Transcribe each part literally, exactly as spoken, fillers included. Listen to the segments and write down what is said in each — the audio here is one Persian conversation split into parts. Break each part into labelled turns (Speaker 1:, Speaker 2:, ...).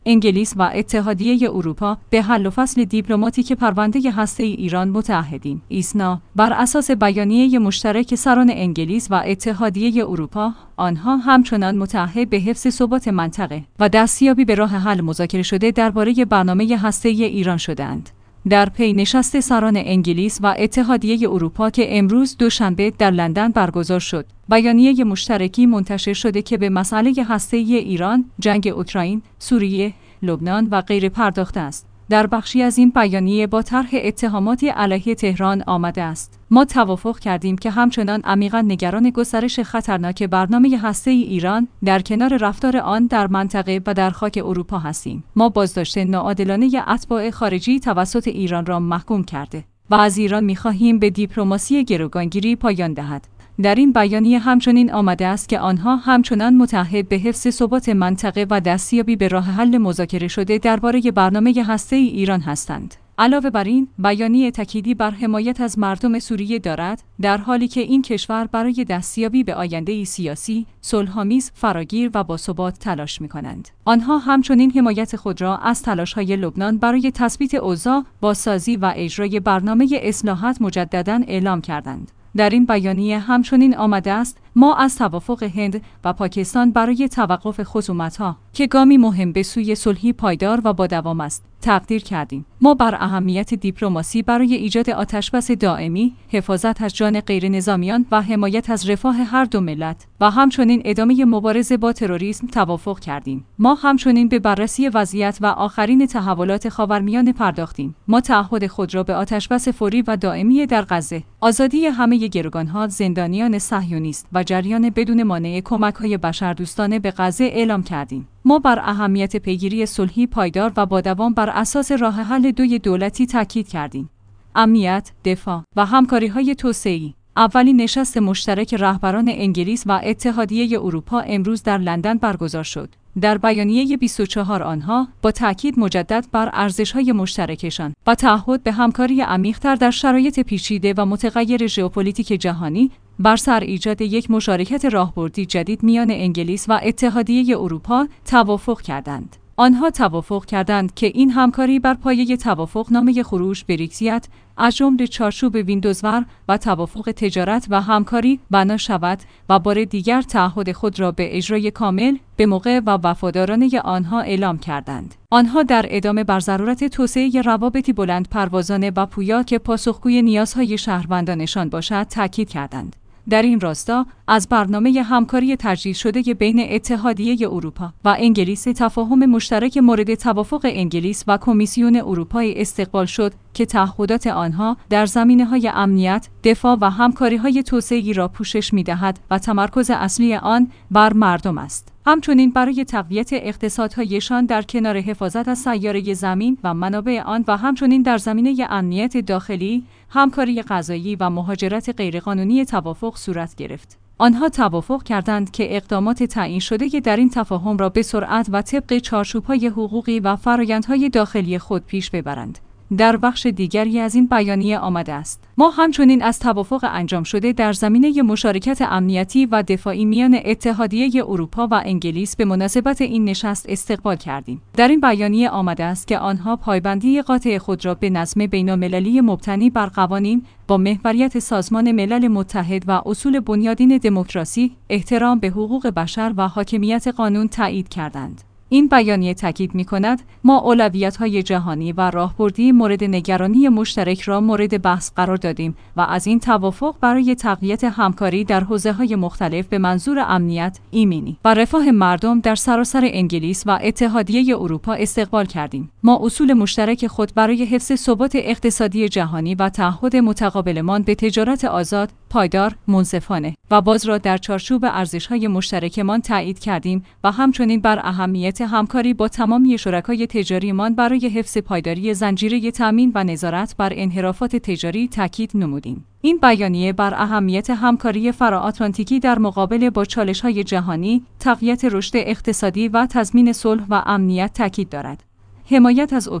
Speaker 1: انگلیس و اتحادیه اروپا به حل و فصل دیپلماتیک پرونده هسته‌ای ایران متعهدیم. ایسنا بر اساس بیانیه مشترک سران انگلیس و اتحادیه اروپا، آنها همچنان متعهد به حفظ ثبات منطقه و دستیابی به راه حل مذاکره شده درباره برنامه هسته‌ای ایران شدند. در پی نشست سران انگلیس و اتحادیه اروپا که امروز دوشنبه در لندن برگزار شد، بیانیه مشترکی منتشر شده که به مسئله هسته‌ای ایران، جنگ اوکراین، سوریه، لبنان و غیره پرداخته است. در بخشی از این بیانیه با طرح اتهاماتی علیه تهران آمده است. ما توافق کردیم که همچنان عمیقاً نگران گسترش خطرناک برنامه هسته‌ای ایران در کنار رفتار آن در منطقه و در خاک اروپا هستیم. ما بازداشت ناعادلانه اتباع خارجی توسط ایران را محکوم کرده و از ایران می‌خواهیم به دیپلماسی گروگانگیری پایان دهد. در این بیانیه همچنین آمده است که آنها همچنان متعهد به حفظ ثبات منطقه و دستیابی به راه حل مذاکره شده درباره برنامه هسته‌ای ایران هستند. علاوه بر این، بیانیه تأکیدی بر حمایت از مردم سوریه دارد، در حالی که این کشور برای دستیابی به آینده‌ای سیاسی، صلح‌آمیز، فراگیر و باثبات تلاش می‌کنند. آنها همچنین حمایت خود را از تلاش‌های لبنان برای تثبیت اوضاع، بازسازی و اجرای برنامه اصلاحات مجدداً اعلام کردند. در این بیانیه همچنین آمده است ما از توافق هند و پاکستان برای توقف خصومت‌ها که گامی مهم به سوی صلحی پایدار و با دوام است تقدیر کردیم. ما بر اهمیت دیپلماسی برای ایجاد آتشبس دائمی، حفاظت از جان غیر نظامیان و حمایت از رفاه هر دو ملت و همچنین ادامه مبارزه با تروریسم توافق کردیم. ما همچنین به بررسی وضعیت و آخرین تحولات خاورمیانه پرداختیم. ما تعهد خود را به آتشبس فوری و دائمی در غزه، آزادی همه گروگان‌ها، زندانیان صهیونیست و جریان بدون مانع کمک‌های بشردوستانه به غزه اعلام کردیم. ما بر اهمیت پیگیری صلحی پایدار و با دوام بر اساس راه حل دوی دولتی تاکید کردیم. امنیت، دفاع و همکاری‌های توسعه‌ای. اولین نشست مشترک رهبران انگلیس و اتحادیه اروپا امروز در لندن برگزار شد. در بیانیه بیست و چهار آنها با تاکید مجدد بر ارزش‌های مشترکشان و تعهد به همکاری عمیق‌تر در شرایط پیچیده و متغیر ژئوپلیتیک جهانی بر سر ایجاد یک مشارکت راهبردی جدید میان انگلیس و اتحادیه اروپا توافق کردند. آنها توافق کردند که این همکاری بر پایه توافقنامه خروج برکزیت از جمله چارچوب ویندوزور و توافق تجارت و همکاری بنا شود و بار دیگر تعهد خود را به اجرای کامل به موقع و وفادارانه آنها اعلام کردند. آنها در ادامه بر ضرورت توسعه روابطی بلند پروازانه و پویا که پاسخگوی نیازهای شهروندانشان باشد تاکید کردند. در این راستا از برنامه همکاری تجدید شده بین اتحادیه اروپا و انگلیس تفاهم مشترک مورد توافق انگلیس و کمیسیون اروپای استقبال شد که تعهدات آنها در زمینه‌های امنیت، دفاع و همکاری‌های توسعه‌ای را پوشش می‌دهد و تمرکز اصلی آن بر مردم است. همچنین برای تقویت اقتصادهایشان در کنار حفاظت از سیاره زمین و منابع آن و همچنین در زمینه امنیت داخلی، همکاری قضایی و مهاجرت غیرقانونی توافق صورت گرفت. آنها توافق کردند که اقدامات تعیین شده در این تفاهم را به سرعت و طبق چارچوب‌های حقوقی و فرآیندهای داخلی خود پیش ببرند. در بخش دیگری از این بیانیه آمده است ما همچنین از توافق انجام شده در زمینه مشارکت امنیتی و دفاعی میان اتحادیه اروپا و انگلیس به مناسبت این نشست استقبال کردیم. در این بیانیه آمده است که آنها پایبندی قاطع خود را به نظم بین‌المللی مبتنی بر قوانین با محوریت سازمان ملل متحد و اصول بنیادین دموکراسی، احترام به حقوق بشر و حاکمیت قانون تایید کردند. این بیانیه تاکید می‌کند ما اولویت‌های جهانی و راهبردی مورد نگرانی مشترک را مورد بحث قرار دادیم و از این توافق برای تقویت همکاری در حوزه‌های مختلف به منظور امنیت، ایمنی و رفاه مردم در سراسر انگلیس و اتحادیه اروپا استقبال کردیم. ما اصول مشترک خود برای حفظ ثبات اقتصادی جهانی و تعهد متقابلمان به تجارت آزاد، پایدار، منصفانه و باز را در چارچوب ارزش‌های مشترکمان تایید کردیم و همچنین بر اهمیت همکاری با تمامی شرکای تجاریمان برای حفظ پایداری زنجیره تامین و نظارت بر انحرافات تجاری تاکید نمودیم. این بیانیه بر اهمیت همکاری فراآتلانتیکی در مقابله با چالش‌های جهانی، تقویت رشد اقتصادی و تضمین صلح و امنیت تاکید دارد. حمایت از اوکراین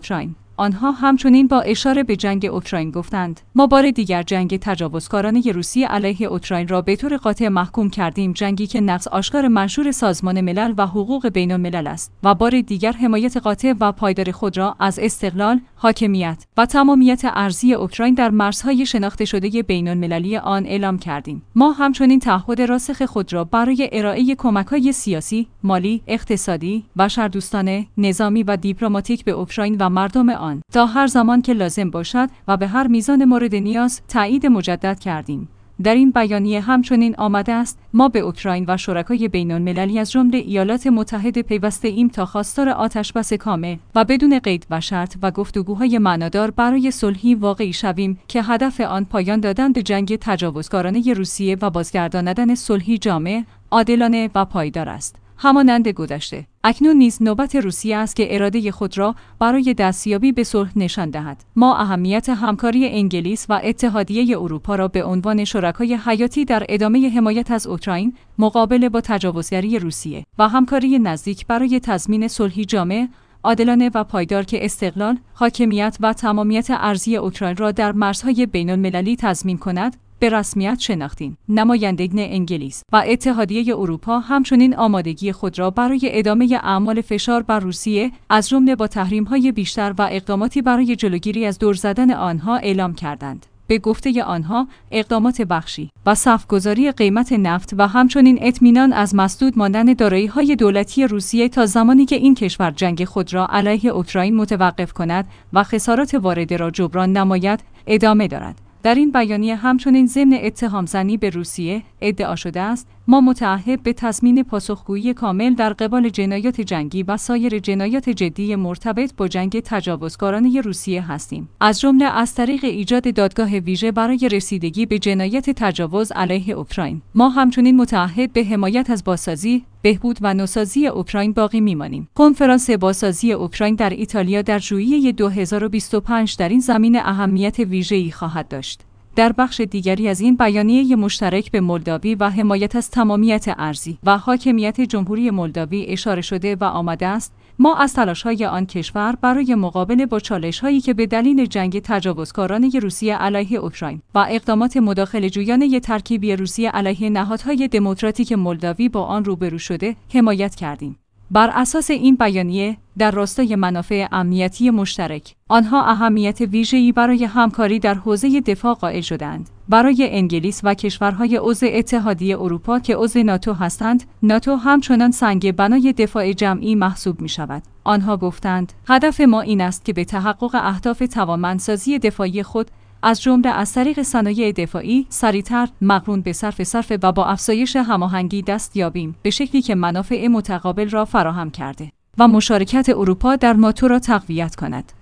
Speaker 1: آنها همچنین با اشاره به جنگ اوکراین گفتند: ما بار دیگر جنگ تجاوزکارانه روسیه علیه اوکراین را به طور قاطع محکوم کردیم، جنگی که نقض آشکار منشور سازمان ملل و حقوق بین الملل است و بار دیگر حمایت قاطع و پایدار خود را از استقلال، حاکمیت و تمامیت ارضی اوکراین در مرزهای شناخته شده بین المللی آن اعلام کردیم. ما همچنین تعهد راسخ خود را برای ارائه کمک‌های سیاسی، مالی، اقتصادی، بشردوستانه، نظامی و دیپلماتیک به اوکراین و مردم آن تا هر زمان که لازم باشد و به هر میزان مورد نیاز تایید مجدد کردیم. در این بیانیه همچنین آمده است: ما به اوکراین و شرکای بین المللی از جمله ایالات متحده پیوسته ایم تا خواستار آتشبس کامل و بدون قید و شرط و گفتگوهای معنادار برای صلحی واقعی شویم که هدف آن پایان دادن به جنگ تجاوزکارانه روسیه و بازگرداندن صلحی جامع، عادلانه و پایدار است. همانند گذشته، اکنون نیز نوبت روسیه است که اراده خود را برای دستیابی به صلح نشان دهد. ما اهمیت همکاری انگلیس و اتحادیه اروپا را به عنوان شرکای حیاتی در ادامه حمایت از اوکراین مقابله با تجاوزگری روسیه و همکاری نزدیک برای تضمین صلحی جامع، عادلانه و پایدار که استقلال، حاکمیت و تمامیت ارضی اوکراین را در مرزهای بین المللی تضمین کند، به رسمیت شناختیم. نمایندگان انگلیس و اتحادیه اروپا همچنین آمادگی خود را برای ادامه اعمال فشار بر روسیه از جمله با تحریم‌های بیشتر و اقداماتی برای جلوگیری از دور زدن آنها اعلام کردند. به گفته آنها، اقدامات بخشی و صف‌گذاری قیمت نفت و همچنین اطمینان از مسدود ماندن دارایی‌های دولتی روسیه تا زمانی که این کشور جنگ خود را علیه اوکراین متوقف کند و خسارات وارده را جبران نماید، ادامه دارد. در این بیانیه همچنین ضمن اتهام زنی به روسیه ادعا شده است: ما متعهد به تضمین پاسخگویی کامل در قبال جنایات جنگی و سایر جنایات جدی مرتبط با جنگ تجاوزکارانه روسیه هستیم، از جمله از طریق ایجاد دادگاه ویژه برای رسیدگی به جنایات تجاوز علیه اوکراین. ما همچنین متعهد به حمایت از بازسازی، بهبود و نوسازی اوکراین باقی میمانیم. کنفرانس بازسازی اوکراین در ایتالیا در ژوئیه دو هزار و بیست و پنج در این زمینه اهمیت ویژه‌ای خواهد داشت. در بخش دیگری از این بیانیه مشترک به مولداوی و حمایت از تمامیت ارضی و حاکمیت جمهوری مولداوی اشاره شده و آمده است: ما از تلاش‌های آن کشور برای مقابله با چالش‌هایی که به دلیل جنگ تجاوزکارانه روسیه علیه اوکراین و اقدامات مداخله‌جویانه ترکیبی روسیه علیه نهادهای دموکراتیک مولداوی با آن روبرو شده حمایت کردیم. بر اساس این بیانیه، در راستای منافع امنیتی مشترک، آنها اهمیت ویژه‌ای برای همکاری در حوزه دفاع قائل شدند. برای انگلیس و کشورهای عضو اتحادیه اروپا که عضو ناتو هستند، ناتو همچنان سنگ بنای دفاع جمعی محسوب می‌شود. آنها گفتند: هدف ما این است که به تحقق اهداف توانمندسازی دفاعی خود از جمله از طریق صنایع دفاعی سریعتر، مقرون به صرف صرف و با افزایش هماهنگی دست یابیم، به شکلی که منافع متقابل را فراهم کرده و مشارکت اروپا در ناتو را تقویت کند.